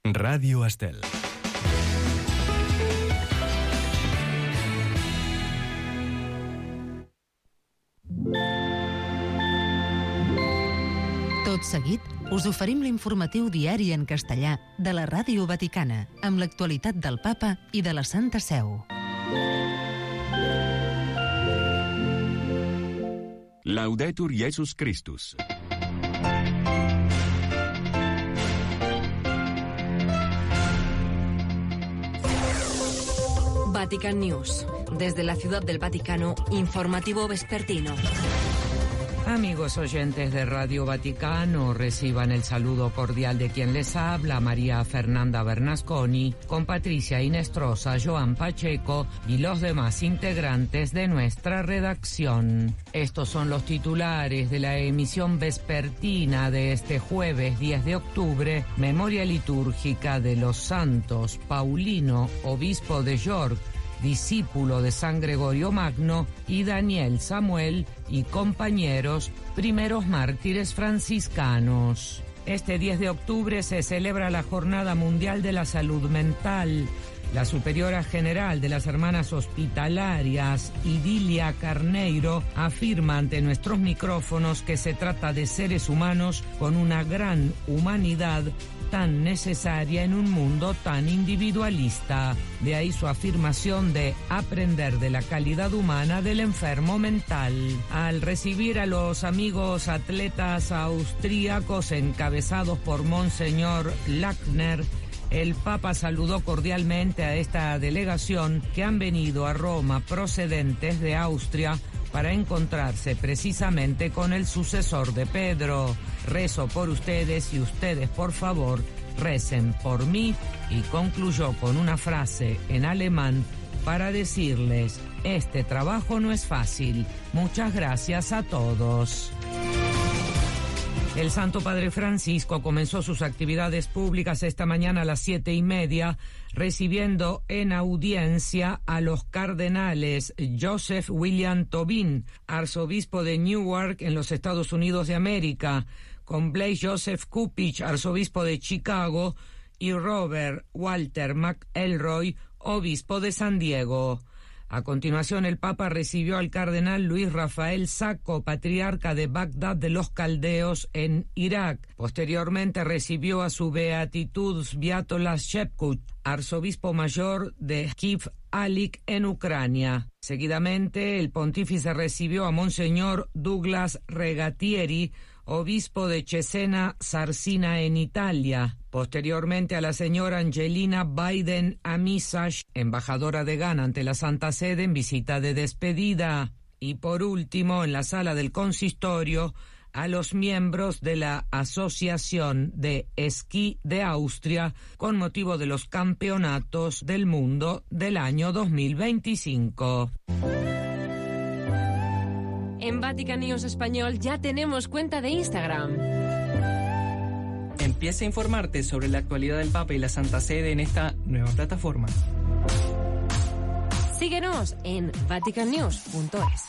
Radio Estel. Tot seguit, us oferim l'informatiu diari en castellà de la Ràdio Vaticana, amb l'actualitat del Papa i de la Santa Seu. Laudetur Jesus Christus. Vatican News. Desde la Ciudad del Vaticano, informativo vespertino. Amigos oyentes de Radio Vaticano, reciban el saludo cordial de quien les habla, María Fernanda Bernasconi, con Patricia Inestrosa, Joan Pacheco y los demás integrantes de nuestra redacción. Estos son los titulares de la emisión vespertina de este jueves 10 de octubre, memoria litúrgica de los santos Paulino, obispo de York, discípulo de San Gregorio Magno, y Daniel Samuel y compañeros, primeros mártires franciscanos. Este 10 de octubre se celebra la Jornada Mundial de la Salud Mental. La superiora general de las Hermanas Hospitalarias, Idilia Carneiro, afirma ante nuestros micrófonos que se trata de seres humanos con una gran humanidad tan necesaria en un mundo tan individualista. De ahí su afirmación de aprender de la calidad humana del enfermo mental. Al recibir a los amigos atletas austríacos encabezados por Monseñor Lackner, el Papa saludó cordialmente a esta delegación que han venido a Roma procedentes de Austria para encontrarse precisamente con el sucesor de Pedro. Rezo por ustedes y ustedes, por favor, recen por mí, y concluyó con una frase en alemán para decirles: este trabajo no es fácil. Muchas gracias a todos. El Santo Padre Francisco comenzó sus actividades públicas esta mañana a las 7:30, recibiendo en audiencia a los cardenales Joseph William Tobin, arzobispo de Newark en los Estados Unidos de América, con Blaise Joseph Cupich, arzobispo de Chicago, y Robert Walter McElroy, obispo de San Diego. A continuación, el Papa recibió al cardenal Luis Rafael Sacco, patriarca de Bagdad de los Caldeos en Irak. Posteriormente recibió a su beatitud Sviatoslav Shevchuk, arzobispo mayor de Kiev Alik en Ucrania. Seguidamente, el pontífice recibió a Monseñor Douglas Regatieri, obispo de Cesena Sarsina en Italia. Posteriormente a la señora Angelina Biden Amisash, embajadora de Ghana ante la Santa Sede en visita de despedida. Y por último, en la sala del consistorio, a los miembros de la Asociación de Esquí de Austria con motivo de los campeonatos del mundo del año 2025. En Vatican News Español ya tenemos cuenta de Instagram. Empieza a informarte sobre la actualidad del Papa y la Santa Sede en esta nueva plataforma. Síguenos en vaticannews.es.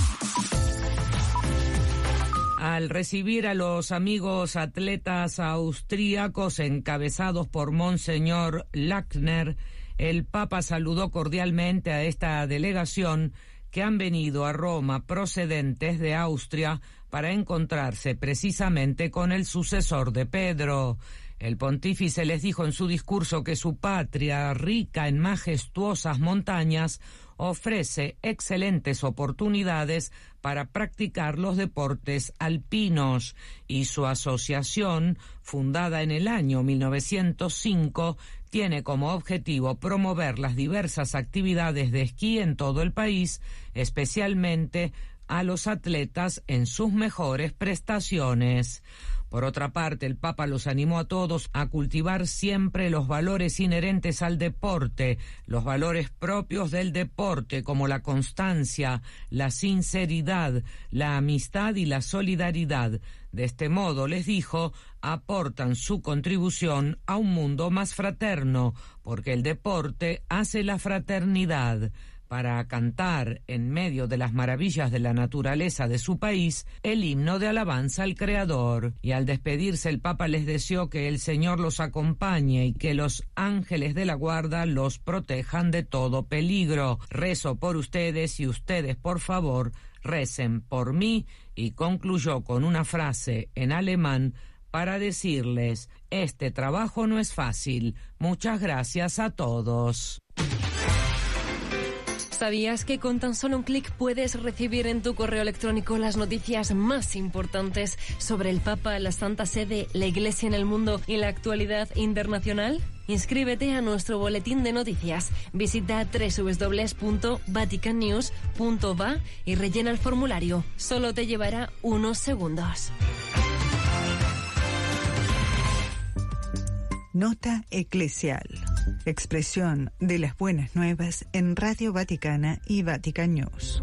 Al recibir a los amigos atletas austríacos encabezados por Monseñor Lackner, el Papa saludó cordialmente a esta delegación que han venido a Roma procedentes de Austria para encontrarse precisamente con el sucesor de Pedro. El pontífice les dijo en su discurso que su patria, rica en majestuosas montañas, ofrece excelentes oportunidades para practicar los deportes alpinos, y su asociación, fundada en el año 1905, tiene como objetivo promover las diversas actividades de esquí en todo el país, especialmente a los atletas en sus mejores prestaciones. Por otra parte, el Papa los animó a todos a cultivar siempre los valores inherentes al deporte, los valores propios del deporte, como la constancia, la sinceridad, la amistad y la solidaridad. De este modo, les dijo, aportan su contribución a un mundo más fraterno, porque el deporte hace la fraternidad. para cantar en medio de las maravillas de la naturaleza de su país el himno de alabanza al Creador. Y al despedirse el Papa les deseó que el Señor los acompañe y que los ángeles de la guarda los protejan de todo peligro. Rezo por ustedes y ustedes, por favor, recen por mí, y concluyó con una frase en alemán para decirles: este trabajo no es fácil. Muchas gracias a todos. ¿Sabías que con tan solo un clic puedes recibir en tu correo electrónico las noticias más importantes sobre el Papa, la Santa Sede, la Iglesia en el mundo y la actualidad internacional? Inscríbete a nuestro boletín de noticias. Visita www.vaticannews.va y rellena el formulario. Solo te llevará unos segundos. Nota eclesial. Expresión de las buenas nuevas en Radio Vaticana y Vatican News.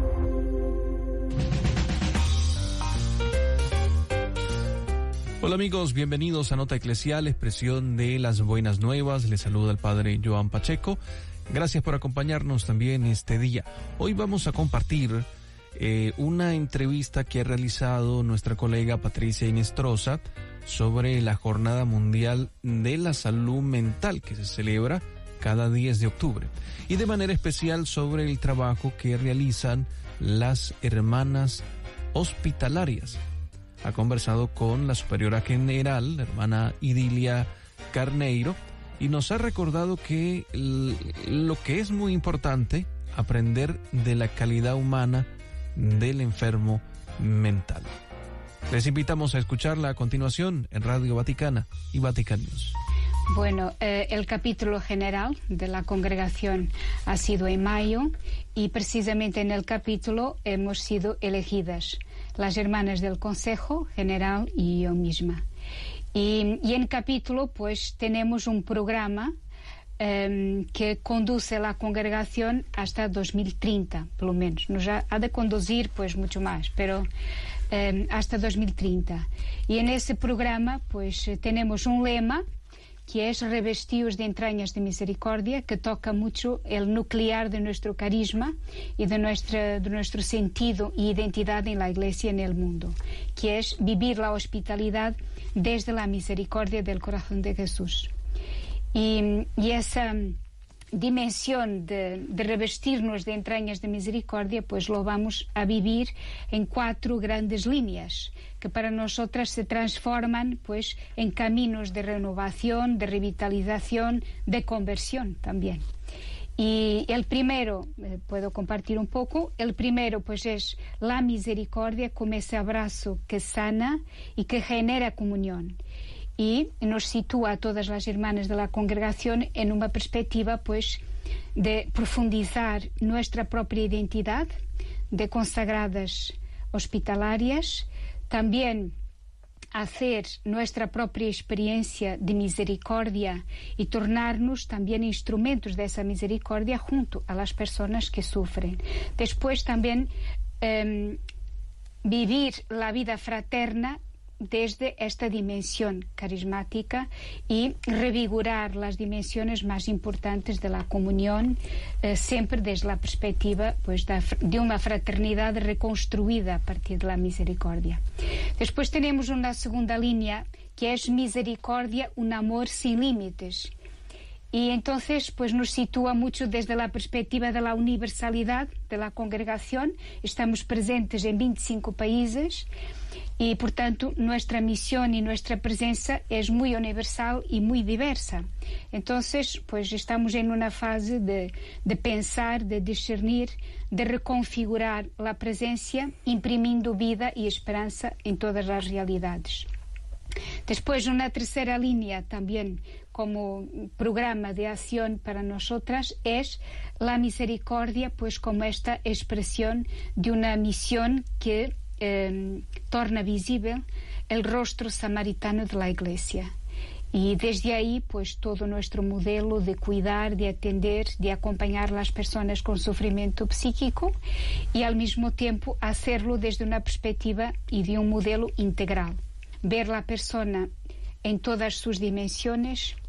Hola amigos, bienvenidos a Nota Eclesial, expresión de las buenas nuevas. Les saluda el padre Joan Pacheco. Gracias por acompañarnos también este día. Hoy vamos a compartir una entrevista que ha realizado nuestra colega Patricia Inestrosa sobre la Jornada Mundial de la Salud Mental que se celebra cada 10 de octubre y de manera especial sobre el trabajo que realizan las hermanas hospitalarias. Ha conversado con la superiora general, la hermana Idilia Carneiro, y nos ha recordado que lo que es muy importante, aprender de la calidad humana del enfermo mental. Les invitamos a escucharla a continuación en Radio Vaticana y Vatican News. Bueno, el capítulo general de la congregación ha sido en mayo y precisamente en el capítulo hemos sido elegidas las hermanas del Consejo General y yo misma. Y en capítulo pues tenemos un programa que conduce la congregación hasta 2030, pelo menos. Nos ha de conducir pues mucho más, pero hasta 2030. Y en ese programa pues tenemos un lema que es revestidos de entrañas de misericordia, que toca mucho el nuclear de nuestro carisma y de nuestro sentido y identidad en la Iglesia y en el mundo, que es vivir la hospitalidad desde la misericordia del corazón de Jesús. Y esa dimensión de revestirnos de entrañas de misericordia, pues lo vamos a vivir en 4 grandes líneas que para nosotras se transforman pues en caminos de renovación, de revitalización, de conversión también. Y el primero, puedo compartir un poco, el primero pues es la misericordia como ese abrazo que sana y que genera comunión. Y nos sitúa a todas las hermanas de la congregación en una perspectiva pues de profundizar nuestra propia identidad de consagradas hospitalarias, también hacer nuestra propia experiencia de misericordia y tornarnos también instrumentos de esa misericordia junto a las personas que sufren. Después también vivir la vida fraterna desde esta dimensión carismática y revigorar las dimensiones más importantes de la comunión, siempre desde la perspectiva pues, de una fraternidad reconstruida a partir de la misericordia. Después tenemos una segunda línea que es misericordia, un amor sin límites. Y entonces pues nos sitúa mucho desde la perspectiva de la universalidad de la congregación. Estamos presentes en 25 países y, portanto, nuestra misión y nuestra presencia es muy universal y muy diversa. Entonces, pues estamos en una fase de pensar, de discernir, de reconfigurar la presencia, imprimiendo vida y esperanza en todas las realidades. Después, una tercera línea también como programa de acción para nosotras es la misericordia, pues como esta expresión de una misión que torna visible el rostro samaritano de la Iglesia. Y desde ahí, pues todo nuestro modelo de cuidar, de atender, de acompañar a las personas con sufrimiento psíquico y al mismo tiempo hacerlo desde una perspectiva y de un modelo integral. Ver la persona en todas sus dimensiones,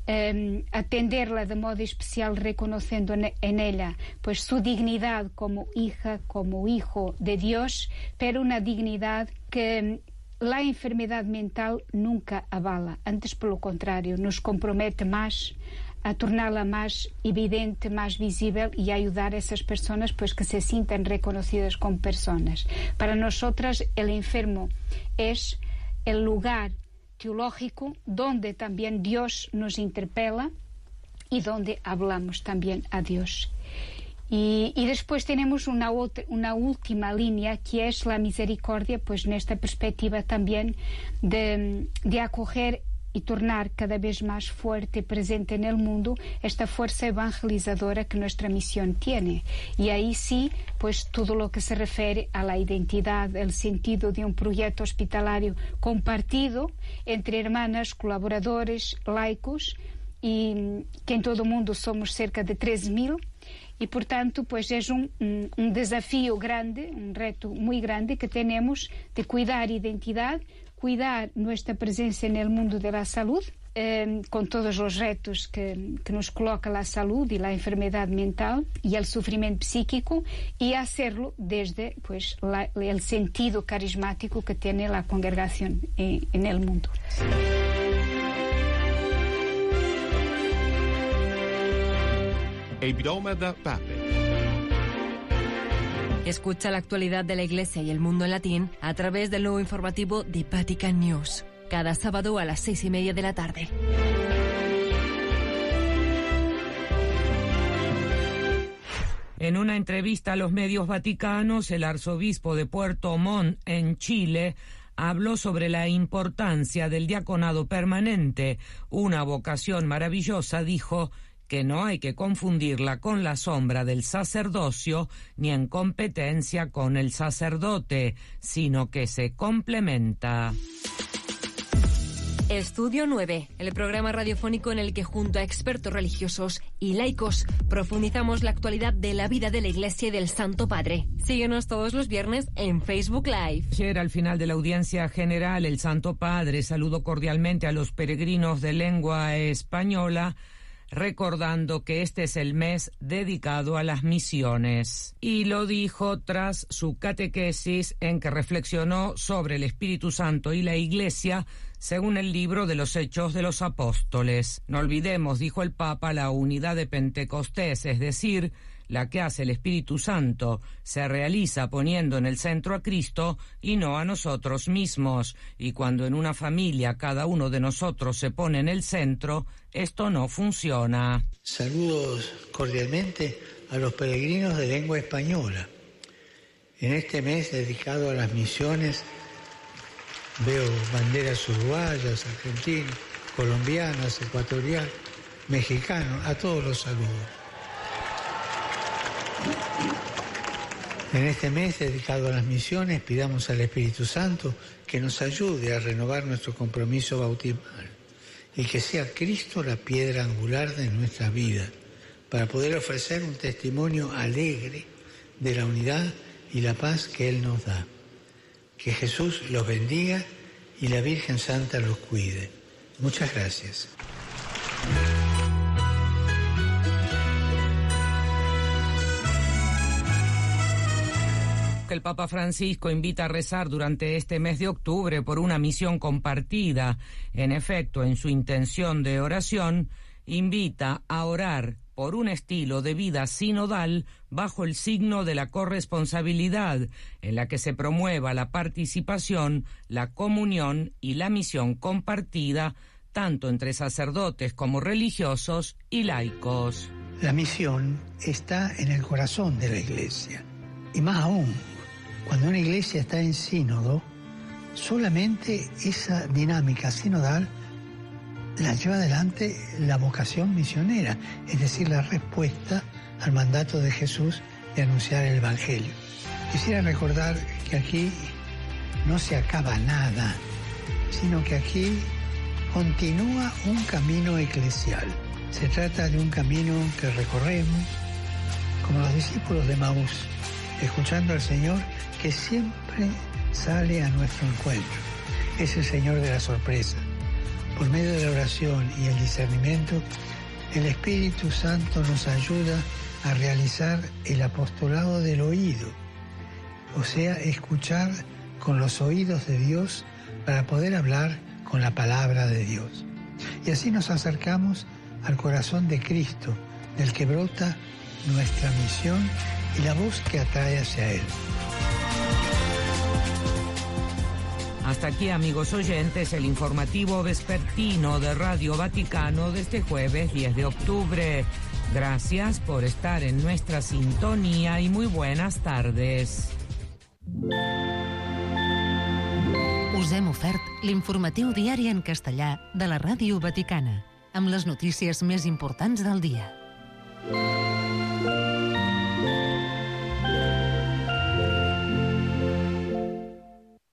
atenderla de modo especial, reconociendo en ella pues su dignidad como hija, como hijo de Dios, pero una dignidad que la enfermedad mental nunca avala, antes pelo contrário, nos compromete más a torná-la más evidente, más visible y a ayudar a esas personas pues que se sientan reconocidas como personas. Para nosotras el enfermo es el lugar teológico donde también Dios nos interpela y donde hablamos también a Dios. Y después tenemos una última línea que es la misericordia, pues nesta perspectiva también de acoger y tornar cada vez más fuerte y presente en el mundo esta fuerza evangelizadora que nuestra misión tiene. Y ahí sí, pues todo lo que se refiere a la identidad, el sentido de un proyecto hospitalario compartido entre hermanas, colaboradores, laicos, y que en todo el mundo somos cerca de 3.000. Y por tanto, pues es un desafío grande, un reto muy grande que tenemos de cuidar identidad, cuidar nuestra presencia en el mundo de la salud, con todos los retos que nos coloca la salud y la enfermedad mental y el sufrimiento psíquico, y hacerlo desde pues el sentido carismático que tiene la congregación en el mundo. El broma da Pape. Escucha la actualidad de la Iglesia y el mundo en latín a través del nuevo informativo de Vatican News, cada sábado a las 6:30 de la tarde. En una entrevista a los medios vaticanos, el arzobispo de Puerto Montt, en Chile, habló sobre la importancia del diaconado permanente, una vocación maravillosa, dijo, que no hay que confundirla con la sombra del sacerdocio ni en competencia con el sacerdote, sino que se complementa. Estudio 9, el programa radiofónico en el que junto a expertos religiosos y laicos profundizamos la actualidad de la vida de la Iglesia y del Santo Padre. Síguenos todos los viernes en Facebook Live. Ayer, al final de la audiencia general, el Santo Padre saludó cordialmente a los peregrinos de lengua española, recordando que este es el mes dedicado a las misiones. Y lo dijo tras su catequesis en que reflexionó sobre el Espíritu Santo y la Iglesia según el libro de los Hechos de los Apóstoles. No olvidemos, dijo el Papa, la unidad de Pentecostés, es decir, la que hace el Espíritu Santo, se realiza poniendo en el centro a Cristo y no a nosotros mismos. Y cuando en una familia cada uno de nosotros se pone en el centro, esto no funciona. Saludos cordialmente a los peregrinos de lengua española. En este mes dedicado a las misiones, veo banderas uruguayas, argentinas, colombianas, ecuatorianas, mexicanas, a todos los saludos. En este mes dedicado a las misiones, pidamos al Espíritu Santo que nos ayude a renovar nuestro compromiso bautismal y que sea Cristo la piedra angular de nuestra vida, para poder ofrecer un testimonio alegre de la unidad y la paz que Él nos da. Que Jesús los bendiga y la Virgen Santa los cuide. Muchas gracias. El Papa Francisco invita a rezar durante este mes de octubre por una misión compartida. En efecto, en su intención de oración, invita a orar por un estilo de vida sinodal bajo el signo de la corresponsabilidad, en la que se promueva la participación, la comunión y la misión compartida, tanto entre sacerdotes como religiosos y laicos. La misión está en el corazón de la Iglesia, y más aún, cuando una iglesia está en sínodo, solamente esa dinámica sinodal la lleva adelante la vocación misionera, es decir, la respuesta al mandato de Jesús de anunciar el Evangelio. Quisiera recordar que aquí no se acaba nada, sino que aquí continúa un camino eclesial. Se trata de un camino que recorremos como los discípulos de Maús, escuchando al Señor que siempre sale a nuestro encuentro. Es el Señor de la sorpresa. Por medio de la oración y el discernimiento, el Espíritu Santo nos ayuda a realizar el apostolado del oído, o sea, escuchar con los oídos de Dios para poder hablar con la palabra de Dios. Y así nos acercamos al corazón de Cristo, del que brota nuestra misión y la voz que atrae hacia Él. Hasta aquí, amigos oyentes, el informativo vespertino de Radio Vaticano de este jueves 10 de octubre. Gracias por estar en nuestra sintonía y muy buenas tardes. Us hem ofert l'informatiu diari en castellà de la Ràdio Vaticana, amb les notícies més importants del dia.